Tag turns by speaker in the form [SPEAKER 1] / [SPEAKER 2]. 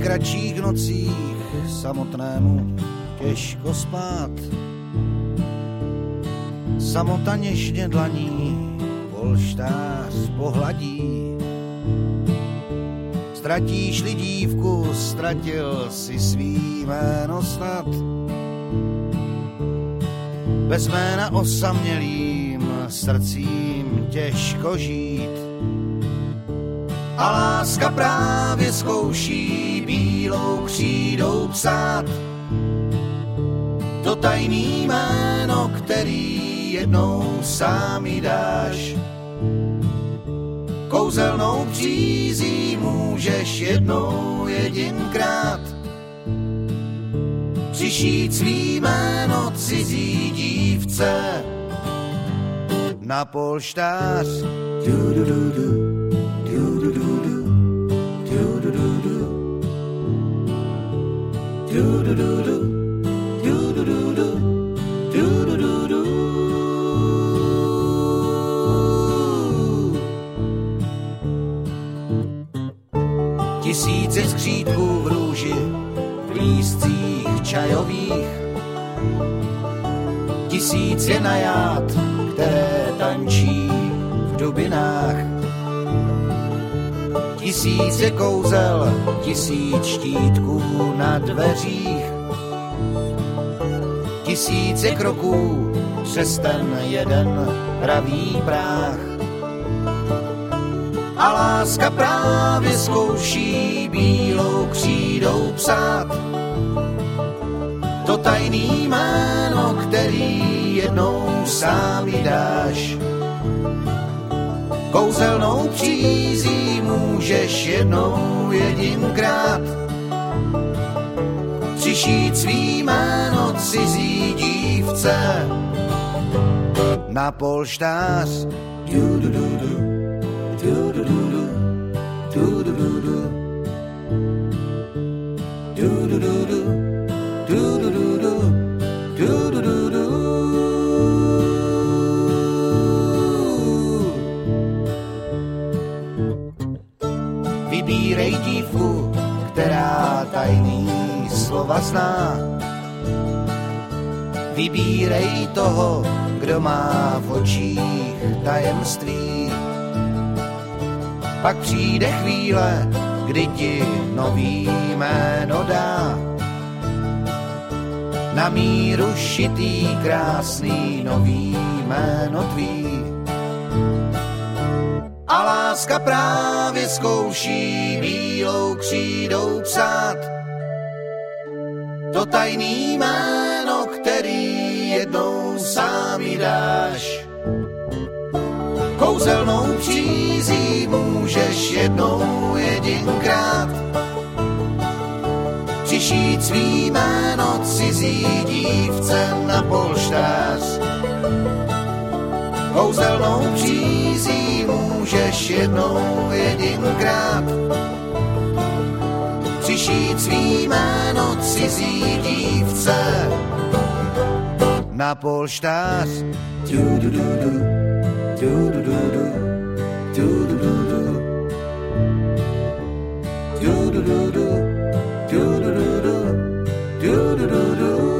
[SPEAKER 1] nejkratších nocích samotnému těžko spát. Samota něžně dlaní polštář pohladí. Ztratíš-li dívku, ztratil si svý jméno snad. Bez jména osamělým srdcím těžko žít. A láska právě zkouší bílou křídou psát to tajný jméno, který jednou sám jí dáš. Kouzelnou přízí můžeš jednou jedinkrát přišít svý jméno cizí dívce na polštář. Tisíce skřítků v růži, v lístcích čajových. Tisíc je naját, které tančí v dubinách. Tisíc je kouzel, tisíc štítků na dveřích. Tisíc je kroků přes ten jeden pravý práh. A láska právě zkouší bílou křídou psát to tajný jméno, který jednou sám jí dáš. Kouzelnou přízí můžeš jednou jedinkrát přišít svý jméno cizí dívce na polštář. Vybírej dívku, která tajný slova zná. Vybírej toho, kdo má v očích tajemství. Pak přijde chvíle, kdy ti nový jméno dá. Na míru šitý krásný nový jméno tvý. A láska právě zkouší bílou křídou psát to tajný jméno, který jednou sám jí dáš. Kouzelnou přízí můžeš jednou jedinkrát přišít svý jméno cizí dívce na polštář. Kouzelnou přízí můžeš jednou jedinkrát přišít svý jméno cizí dívce na polštář. Do